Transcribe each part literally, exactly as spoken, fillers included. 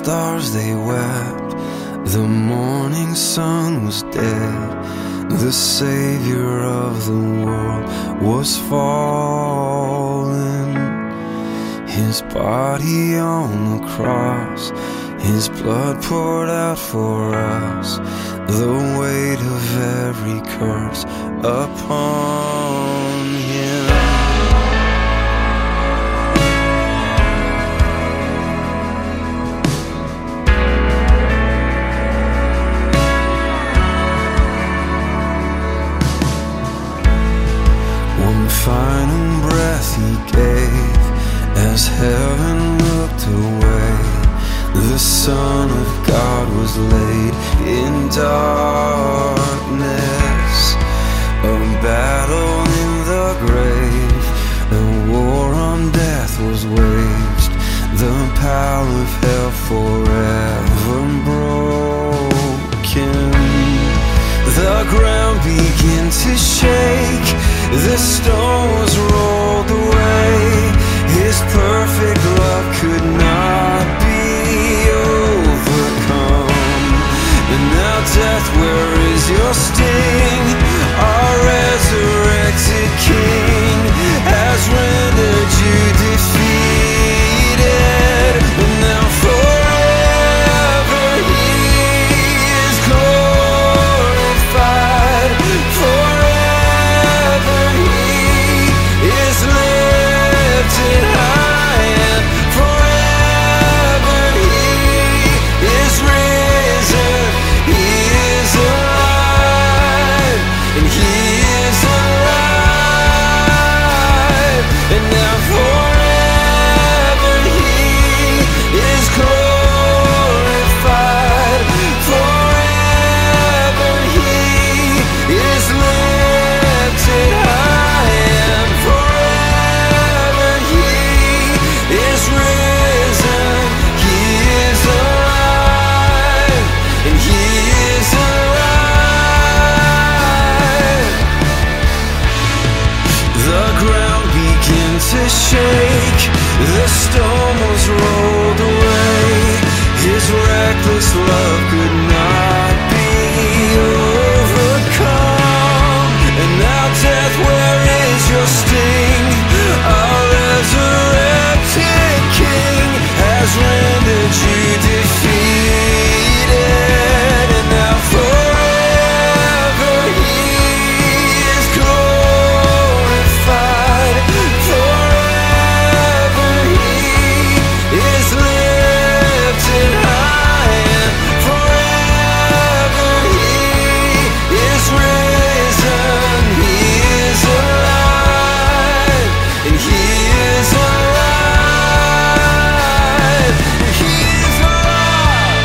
stars they wept, the morning sun was dead, the Savior of the world was fallen. His body on the cross, His blood poured out for us, the weight of every curse upon Him. One final breath He gave as heaven looked away. The Son of God was laid in darkness. A battle in the grave, a war on death was waged. The power of hell forever broken. The ground began to shake, the stones rolled away. His perfect love could not be overcome. And now death, where is your sting? Our resurrected King has rendered you defeated. And now forever He is glorified. Forever He is lifted high, and forever He is risen. He is alive, and He is alive. And now forever He is glorified. Forever He is lifted high, and forever He is risen. He is alive, and He is alive. The ground began to shake, the stone was rolled away. His reckless love could not be overcome. And now death, where is your sting? Our resurrected King has rendered you defeated. And now forever He is glorified. Forever He is lifted high, and forever He is risen. He is alive, and He is alive. He is alive.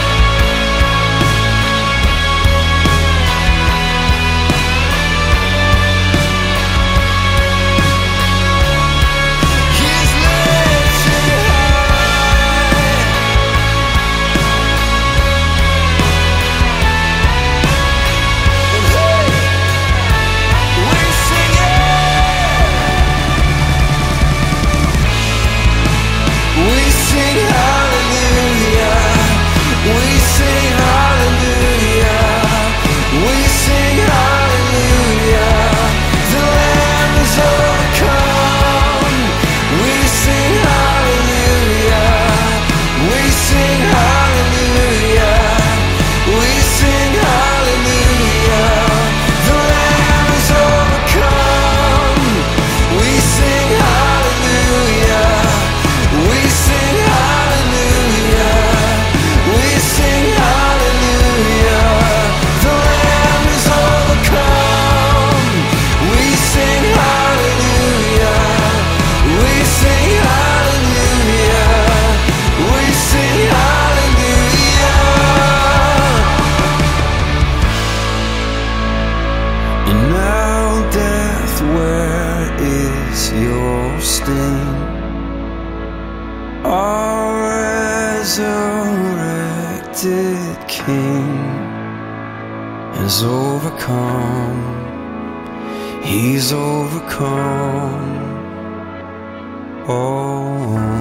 He is lifted high. And hey, we sing it. We sing hallelujah. We sing hallelujah. We sing hallelujah. The Lamb is overcome. We sing hallelujah. We sing hallelujah. We sing hallelujah. The Lamb is overcome. We sing hallelujah. We sing hallelujah. We sing hallelujah. The Lamb is overcome. We sing hallelujah. We sing hallelujah. We sing hallelujah. And now death, where is your sting? Our resurrected King has overcome. He's overcome. Oh.